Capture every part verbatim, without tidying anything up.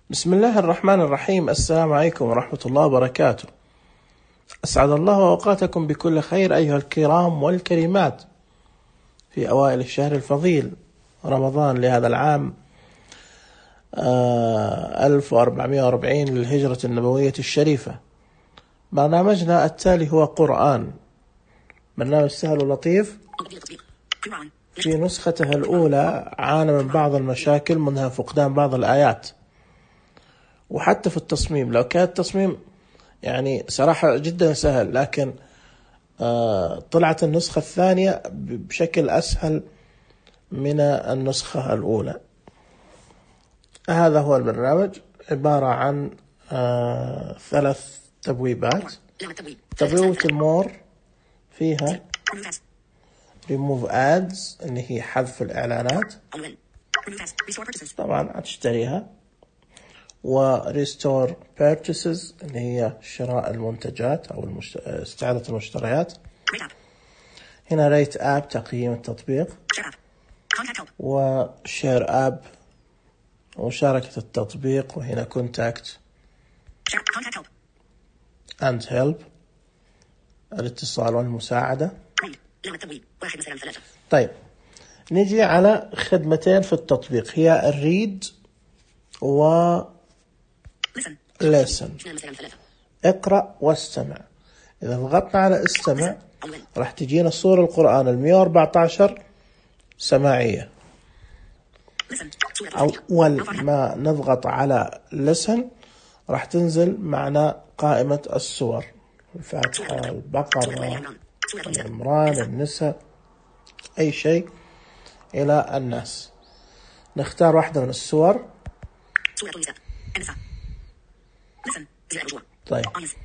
بسم الله الرحمن الرحيم. السلام عليكم ورحمة الله وبركاته. أسعد الله أوقاتكم بكل خير أيها الكرام والكريمات في أوائل الشهر الفضيل رمضان لهذا العام ألف وأربعمائة وأربعين للهجرة النبوية الشريفة. برنامجنا التالي هو قرآن، برنامج سهل ولطيف. في نسختها الأولى عانى من بعض المشاكل، منها فقدان بعض الآيات، وحتى في التصميم لو كان التصميم يعني صراحة جدا سهل، لكن آه طلعت النسخة الثانية بشكل أسهل من النسخة الأولى. هذا هو البرنامج، عبارة عن آه ثلاث تبويبات. تبويبة المور فيها remove ads اللي هي حذف الإعلانات، طبعا هتشتريها، و restore purchases اللي هي شراء المنتجات أو المشت... استعادة المشتريات. هنا rate app تقييم التطبيق، و share app مشاركة التطبيق، وهنا contact and help الاتصال والمساعدة. طيب نجي على خدمتين في التطبيق، هي الريد و listen، اقرأ واستمع. إذا ضغطنا على استمع راح تجينا صورة القرآن المئة وأربعة عشر سماعية. أول ما نضغط على listen راح تنزل معنا قائمة السور، الفاتحة، البقرة، العمران، النساء، أي شيء إلى الناس. نختار واحدة من السور. طيب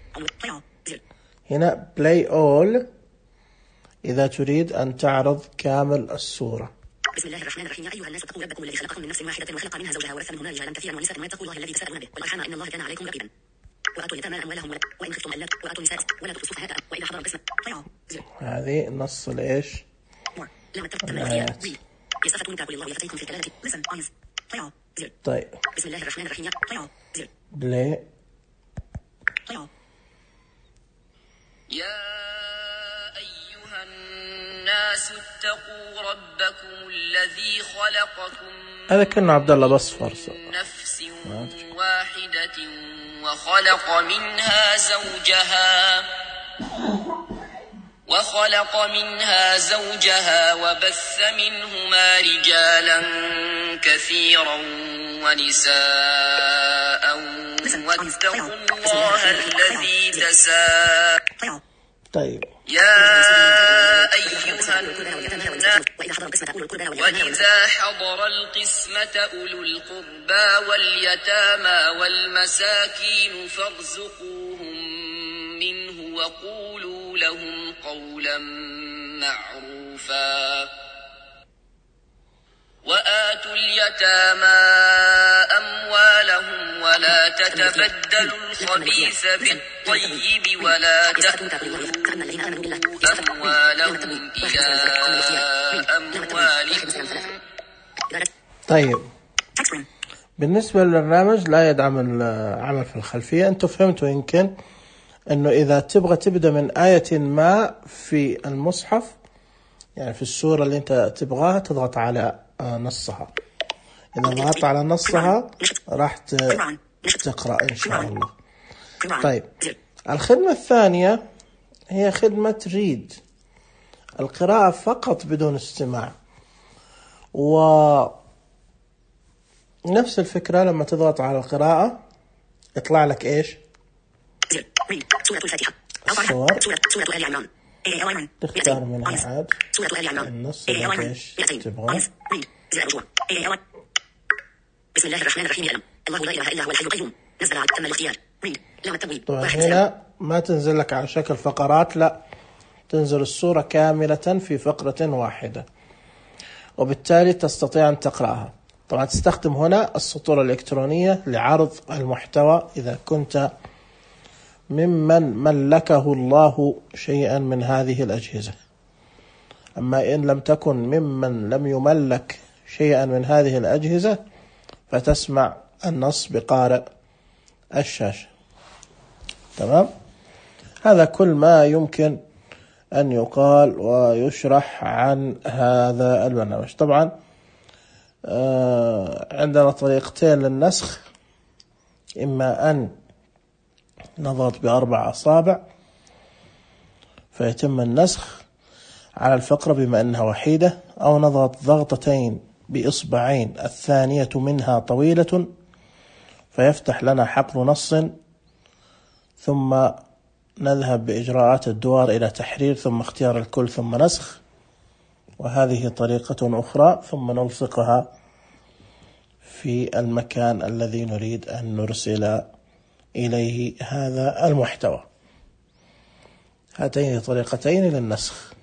هنا play all إذا تريد أن تعرض كامل السورة. بسم الله الرحمن الرحيم. يا أيها الناس اتقوا ربكم الذي خلقكم من نفس واحدة وخلق منها زوجها وبث منهما رجالا كثيرا ونساء واتقوا الله الذي تساءلون به والأرحام إن الله كان عليكم رقيبا. وآتوا اليتامى أموالهم وإن خفتم ألا وآتوا النساء ولا تؤتوا السفهاء وإذا حضر القسمة. هذه نص الإيش؟ الآيات. طيب بسم الله الرحمن الرحيم. بلاي. يا أيها الناس اتقوا ربكم الذي خلقكم هذا كنا عبد الله بصفر نفس واحدة وخلق منها زوجها وخلق منها زوجها وبث منهما رجالا كثيرا ونساء واتقوا الله الذي تساءلون. طيب يا أيها الناس وإذا حضر القسمة أولو القربى واليتامى والمساكين فارزقوهم منه وقولوا لهم قولا معروفا. وآتوا اليتامى أموالهم ولا تتبدلوا الخبيث بالطيب ولا تأكلوا أموالهم إلى أموالكم. طيب بالنسبة للبرنامج لا يدعم العمل في الخلفية. أنتم فهمتوا يمكن أنه إذا تبغى تبدأ من آية ما في المصحف، يعني في السورة اللي أنت تبغاها، تضغط على نصها. إذا ضغطت على نصها راح تقرأ إن شاء الله. طيب الخدمة الثانية هي خدمة ريد، القراءة فقط بدون استماع. ونفس الفكرة، لما تضغط على القراءة يطلع لك إيش؟ سورة الفاتحة، الصور، سورة آل عمران، تختار منها عاد سورة آل عمران، النص اللي إيش تبغى. بسم الله الرحمن الرحيم. يعلم الله لا إله إلا هو الحي القيوم نزل على تم الاختيار. لام التبويب. طبعا هنا ما تنزل لك على شكل فقرات، لا تنزل السورة كاملة في فقرة واحدة، وبالتالي تستطيع أن تقرأها. طبعا تستخدم هنا السطور الإلكترونية لعرض المحتوى إذا كنت ممن ملكه الله شيئا من هذه الأجهزة. أما إن لم تكن ممن لم يملك شيئا من هذه الأجهزة فتسمع النص بقارئ الشاشة. تمام. هذا كل ما يمكن أن يقال ويشرح عن هذا البرنامج. طبعا عندنا طريقتين للنسخ، إما أن نضغط بأربع أصابع فيتم النسخ على الفقرة بما أنها وحيدة، أو نضغط ضغطتين بإصبعين الثانية منها طويلة فيفتح لنا حقل نص، ثم نذهب بإجراءات الدوار إلى تحرير ثم اختيار الكل ثم نسخ. وهذه طريقة أخرى، ثم نلصقها في المكان الذي نريد أن نرسل إليه هذا المحتوى. هاتين طريقتين للنسخ،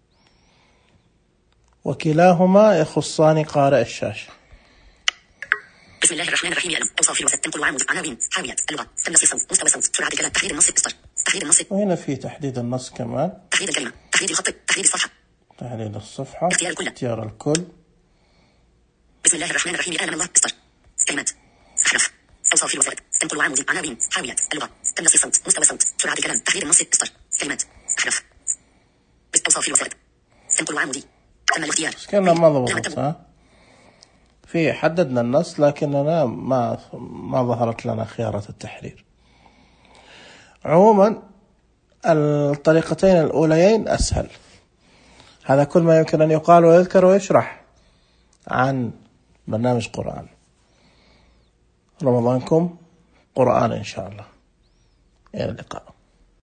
وكلاهما يخصان قارئ الشاشة. بسم الله الرحمن الرحيم. ألم أوصاف الوسط تنقل وعامود عناوين حاوية اللغة تنصيص الصوت مستوى الصوت سرعة الكلام تحديد النص إصدار تحديد النص. وهنا في تحديد النص كمان، تحديد الكلمة تحديد الخط تحديد الصفحة تحديد الصفحة اختيار الكل اختيار الكل. بسم الله الرحمن الرحيم. آمن الله إصدار كلمات أحرف أوصاف الوسائط تنقل وعامود عناوين حاوية اللغة تنصيص الصوت مستوى الصوت سرعة الكلام تحديد النص إصدار كلمات أحرف أوصاف الوسائط تنقل وعامودي تم الاختيار. بس كنا ما ضبطت، ها في حددنا النص لكننا ما ما ظهرت لنا خيارات التحرير. عموما الطريقتين الأوليين أسهل. هذا كل ما يمكن أن يقال ويذكر ويشرح عن برنامج قرآن. رمضانكم قرآن إن شاء الله. إلى اللقاء.